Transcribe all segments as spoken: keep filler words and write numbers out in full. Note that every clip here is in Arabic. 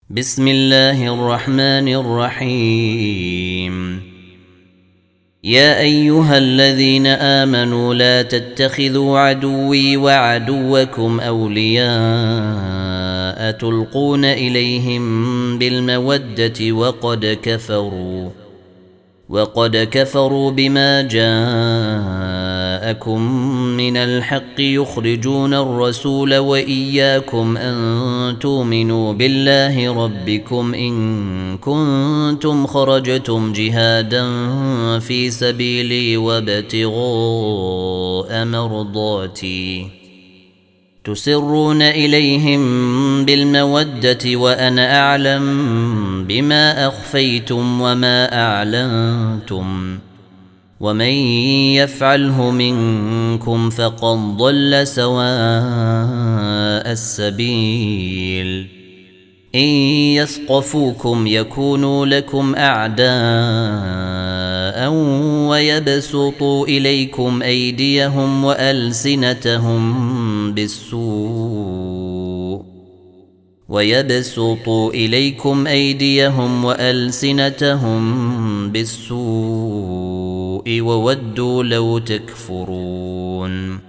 بسم الله الرحمن الرحيم. يا أيها الذين آمنوا لا تتخذوا عدوي وعدوكم أولياء تلقون إليهم بالمودة وقد كفروا وقد كفروا بما جاءكم من الحق يخرجون الرسول وإياكم أن تؤمنوا بالله ربكم إن كنتم خرجتم جهادا في سبيلي وابتغاء مرضاتي تسرون إليهم بالمودة وأنا أعلم بما أخفيتم وما أعلنتم ومن يفعله منكم فقد ضل سواء السبيل. إن يثقفوكم يكونوا لكم أعداء ويبسطوا إليكم أيديهم وألسنتهم بالسوء ويبسطوا إليكم أيديهم وألسنتهم بالسوء وودوا لو تكفرون.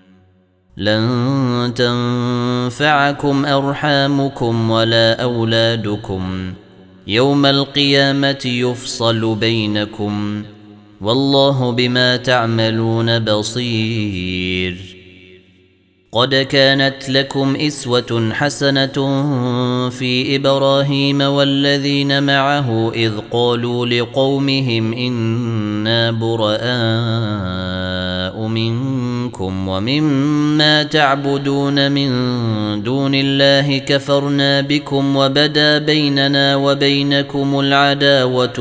لن تنفعكم أرحامكم ولا أولادكم يوم القيامة يفصل بينكم والله بما تعملون بصير. قد كانت لكم إسوة حسنة في إبراهيم والذين معه إذ قالوا لقومهم إنا براء منكم ومما تعبدون من دون الله كفرنا بكم وبدا بيننا وبينكم العداوة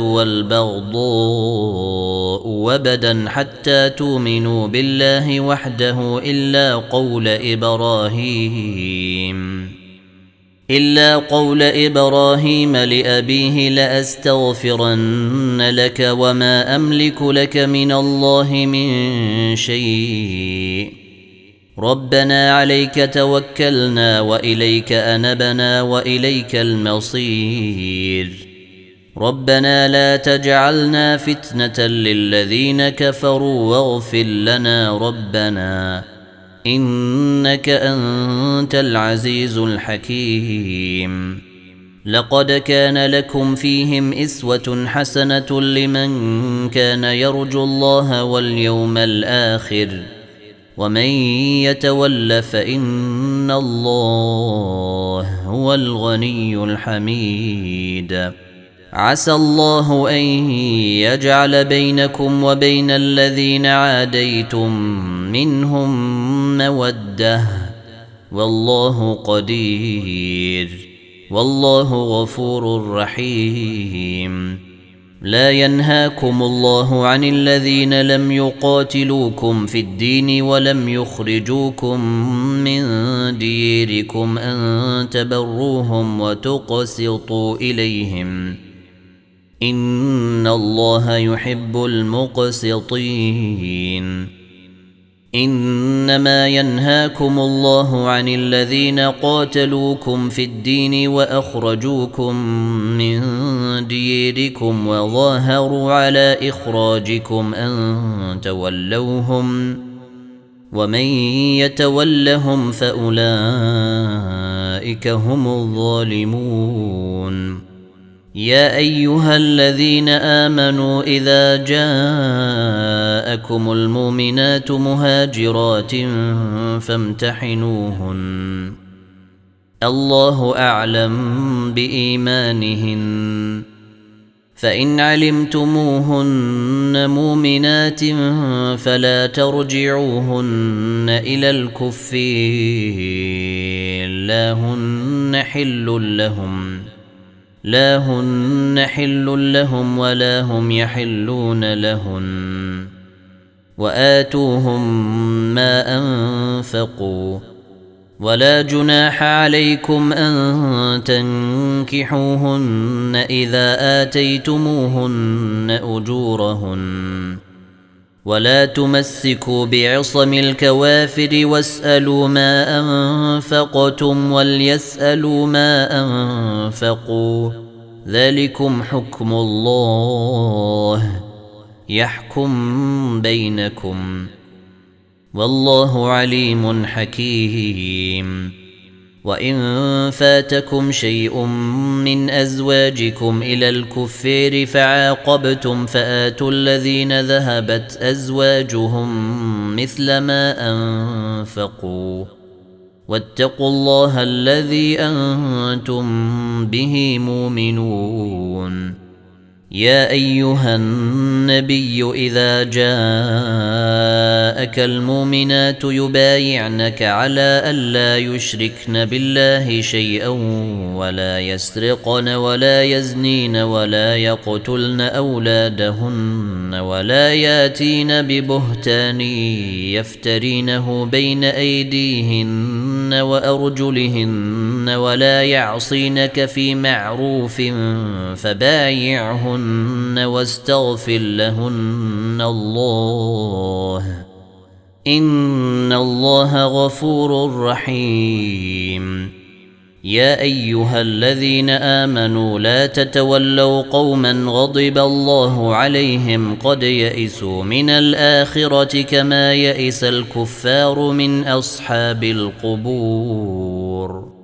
والبغضاء وبدا حتى تؤمنوا بالله وحده إلا قول إبراهيم إلا قول إبراهيم لأبيه لأستغفرن لك وما أملك لك من الله من شيء ربنا عليك توكلنا وإليك أنبنا وإليك المصير ربنا لا تجعلنا فتنة للذين كفروا واغفر لنا ربنا إنك أنت العزيز الحكيم. لقد كان لكم فيهم إسوة حسنة لمن كان يرجو الله واليوم الآخر ومن يتول فإن الله هو الغني الحميد. عسى الله أن يجعل بينكم وبين الذين عاديتم منهم مودة والله قدير والله غفور رحيم. لا ينهاكم الله عن الذين لم يقاتلوكم في الدين ولم يخرجوكم من ديركم أن تبروهم وتقسطوا إليهم إن الله يحب المقسطين. إنما ينهاكم الله عن الذين قاتلوكم في الدين وأخرجوكم من ديركم وظاهروا على إخراجكم أن تولوهم ومن يتولهم فأولئك هم الظالمون. يا أيها الذين آمنوا إذا جاءكم المؤمنات مهاجرات فامتحنوهن الله أعلم بإيمانهن فإن علمتموهن مؤمنات فلا ترجعوهن إلى الكفار لا هن حل لهم لا هن حل لهم ولا هم يحلون لهن وآتوهم ما أنفقوا ولا جناح عليكم أن تنكحوهن إذا آتيتموهن أجورهن ولا تمسكوا بعصم الكوافر واسألوا ما أنفقتم وليسألوا ما أنفقوا ذلكم حكم الله يحكم بينكم والله عليم حكيم. وإن فاتكم شيء من أزواجكم إلى الكفار فعاقبتم فآتوا الذين ذهبت أزواجهم مثل ما أنفقوا واتقوا الله الذي أنتم به مؤمنون. يا أيها النبي إذا جاءك المؤمنات يبايعنك على ألا يشركن بالله شيئا ولا يسرقن ولا يزنين ولا يقتلن أولادهن ولا ياتين ببهتان يفترينه بين أيديهن وأرجلهن ولا يعصينك في معروف فبايعهن واستغفر لهن الله إن الله غفور رحيم. يا أيها الذين آمنوا لا تتولوا قوما غضب الله عليهم قد يئسوا من الآخرة كما يئس الكفار من أصحاب القبور.